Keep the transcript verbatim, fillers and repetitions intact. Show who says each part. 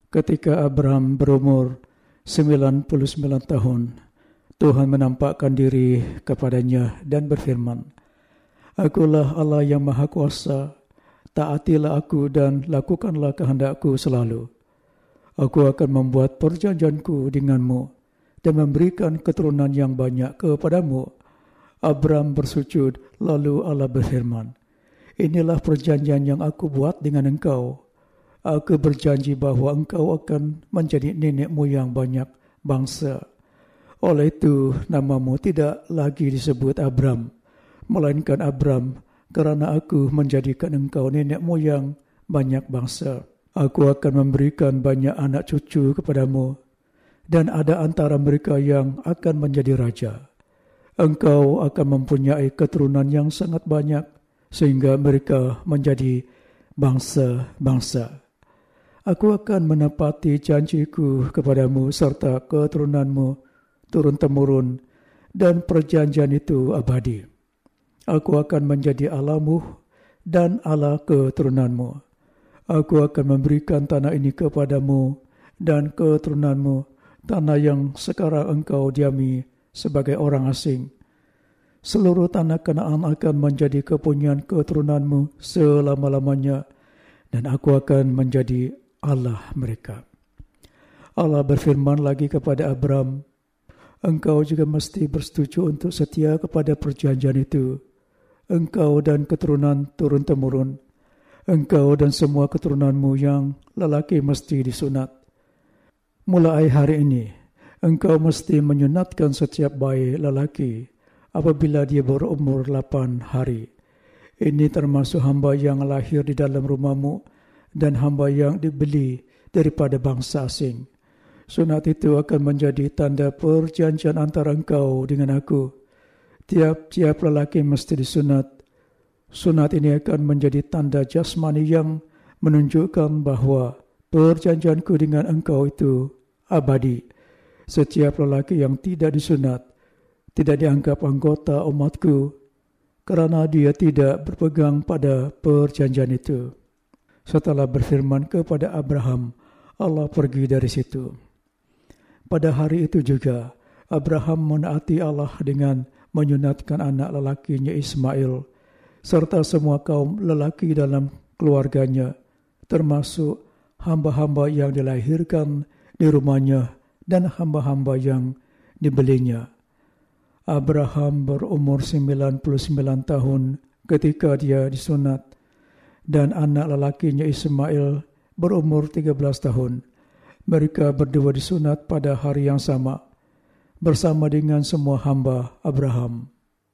Speaker 1: Ketika Abraham berumur sembilan puluh sembilan tahun, Tuhan menampakkan diri kepadanya dan berfirman, "Akulah Allah yang Maha Kuasa, taatilah aku dan lakukanlah kehendakku selalu. Aku akan membuat perjanjianku denganmu dan memberikan keturunan yang banyak kepadamu." Abraham bersujud, lalu Allah berfirman, "Inilah perjanjian yang aku buat dengan engkau. Aku berjanji bahawa engkau akan menjadi nenek moyang banyak bangsa. Oleh itu, namamu tidak lagi disebut Abram, melainkan Abram, kerana aku menjadikan engkau nenek moyang banyak bangsa. Aku akan memberikan banyak anak cucu kepadamu, dan ada antara mereka yang akan menjadi raja. Engkau akan mempunyai keturunan yang sangat banyak, sehingga mereka menjadi bangsa-bangsa. Aku akan menepati janjiku kepadamu serta keturunanmu turun-temurun, dan perjanjian itu abadi. Aku akan menjadi Allahmu dan Allah keturunanmu. Aku akan memberikan tanah ini kepadamu dan keturunanmu, tanah yang sekarang engkau diami sebagai orang asing. Seluruh tanah Kanaan akan menjadi kepunyaan keturunanmu selama-lamanya, dan aku akan menjadi Allah mereka." Allah berfirman lagi kepada Abram, "Engkau juga mesti bersetuju untuk setia kepada perjanjian itu. Engkau dan keturunan turun-temurun, engkau dan semua keturunanmu yang lelaki mesti disunat. Mulai hari ini, engkau mesti menyunatkan setiap bayi lelaki apabila dia berumur lapan hari. Ini termasuk hamba yang lahir di dalam rumahmu dan hamba yang dibeli daripada bangsa asing. Sunat itu akan menjadi tanda perjanjian antara engkau dengan aku. Tiap-tiap lelaki mesti disunat. Sunat ini akan menjadi tanda jasmani yang menunjukkan bahawa perjanjianku dengan engkau itu abadi. Setiap lelaki yang tidak disunat tidak dianggap anggota umatku, kerana dia tidak berpegang pada perjanjian itu." Setelah berfirman kepada Abraham, Allah pergi dari situ. Pada hari itu juga, Abraham menaati Allah dengan menyunatkan anak lelakinya Ismail, serta semua kaum lelaki dalam keluarganya, termasuk hamba-hamba yang dilahirkan di rumahnya dan hamba-hamba yang dibelinya. Abraham berumur sembilan puluh sembilan tahun ketika dia disunat, dan anak lelakinya Ismail berumur tiga belas tahun. Mereka berdua disunat pada hari yang sama, bersama dengan semua hamba Abraham.